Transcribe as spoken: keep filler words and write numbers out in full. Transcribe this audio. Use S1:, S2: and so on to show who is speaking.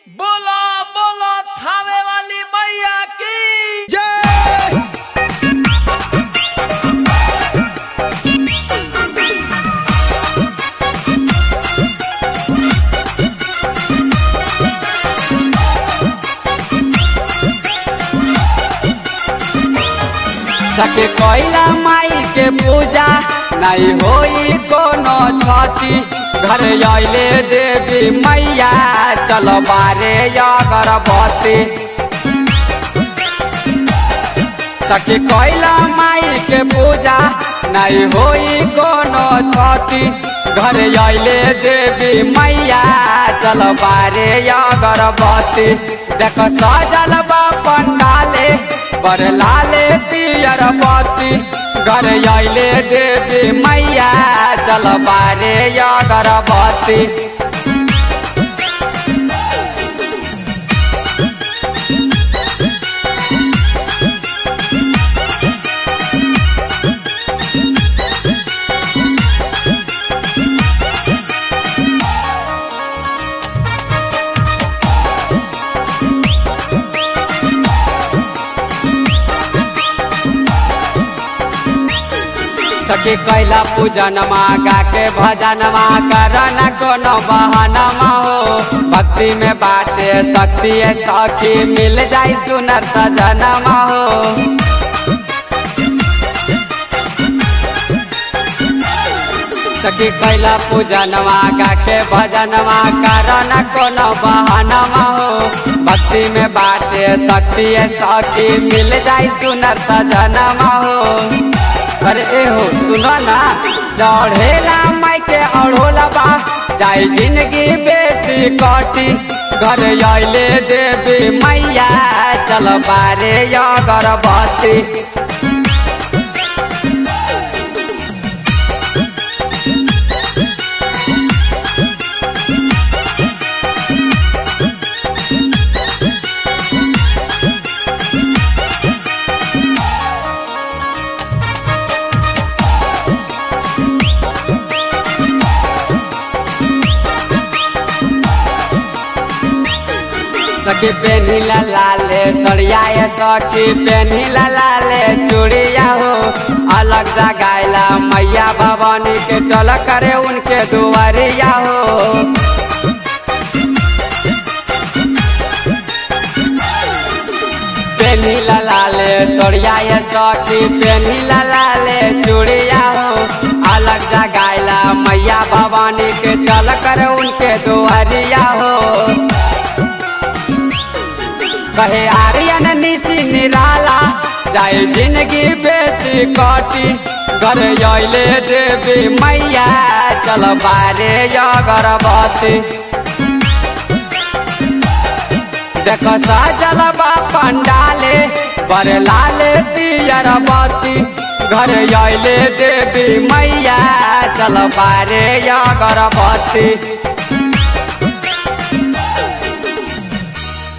S1: बोलो बोलो थावे वाली मैया की
S2: जय।
S3: सके कोइला माई के पूजा नहीं होई कोनो छठी घर आइले देवी मैया चलो बारे अगरबत्ती सके कोइला माई के पूजा नहीं होई कोनो छठी घर आइले देवी मैया चलो बारे अगरबत्ती देख सजल बा पंडाले बर लाले पियर बत्ती घर आइले देवी मैया चल बारे अगरबत्ती सखी कैला पूजनमा गा के भजनमा करना कोनो बहानमा हो भक्ति में बाटे शक्ति सखी मिल जाई सुनर सजनमा हो सखी कैला पूजनमा गा के भजनमा करना कोनो बहानमा हो भक्ति में बाटे शक्ति सखी मिल जाई सुनर सजनमा हो। अरे ए हो सुनो ना चढ़ेला माई के अढ़ोला बा जाई जिंदगी बेसी कटी घर आइले देवी मैया चल बारे अगरबत्ती सखी पेनी लाले सड़िया सखी पेनी लाले चूड़िया हो अलग जगाइला मैया भवानी के चल करे उनके दुआरिया हो पेनी लाले सड़िया सखी पेनी लाले चूड़िया हो अलग जगाइला मैया भवानी के चल करे उनके दुआरिया हो कहे आर्यन निशी निराला जाए जिंदगी बेसी कटी घर आइले देवी मैया चल बारे अगरबत्ती देख सजल बा पंडाले बर लाले पियर बत्ती घर आइले देवी मैया चल बारे अगरबत्ती।